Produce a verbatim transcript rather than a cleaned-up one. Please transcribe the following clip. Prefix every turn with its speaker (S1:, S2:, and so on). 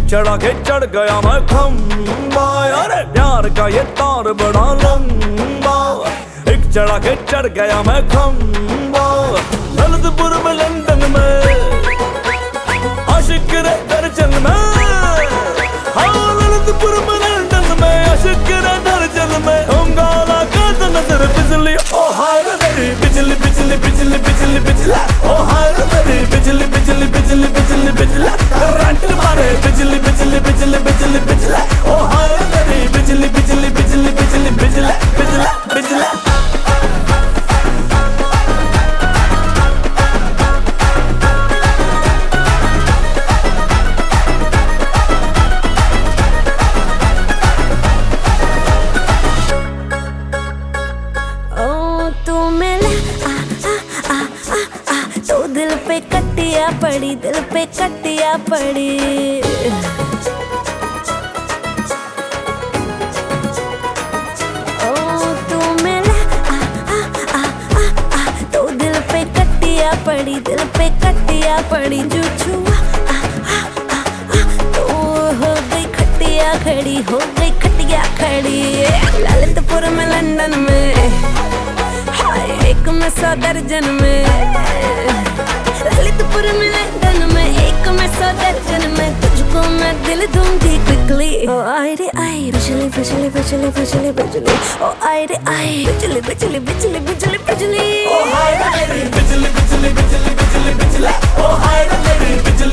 S1: चढ़ा के चढ़ गया मैं खम्बा, अरे प्यार का ये तार बड़ा लंबा। एक चढ़ा के चढ़ गया मैं खम्बा, ललितपुर में लंदन में आशिक रे दर्जन में। हाँ ललितपुर में लंदन में आशिक रे दर्जन में। हम गाला का नजर बिजली, ओ हाय रे मेरी बिजली बिजली बिजली बिजली बिजली, ओ हाय रे मेरी बिजली बिजली बिजली बिजली बिजली। करंट मारे बिजली बिजली बिजली बिजली बिजली, ओ हाय रे मेरी बिजली बिजली बिजली बिजली बिजली बिजली बिजली।
S2: तो दिल पे कटिया पड़ी, दिल पे कटिया पड़ी। ओ तू मिला आ आ आ आ आ, तो दिल पे कटिया पड़ी, दिल पे कटिया पड़ी। जो छुआ आ आ आ आ, तो हो गई खटिया खड़ी, हो गई खटिया खड़ी। ललितपुर में लंदन में, हाय एक में सौ दर्जन में। ललितपुर में लंदन में, एक में सौ दर्जन में। तुझको मैं दिल दूंगी क्विकली। ओ आई रे आई बिजली बिजली बिजली बिजली बिजली, ओ आई रे आई बिजली बिजली बिजली बिजली बिजली।
S1: ओ हाय रे मेरी बिजली बिजली बिजली बिजली बिजली, ओ हाय रे मेरी बिजली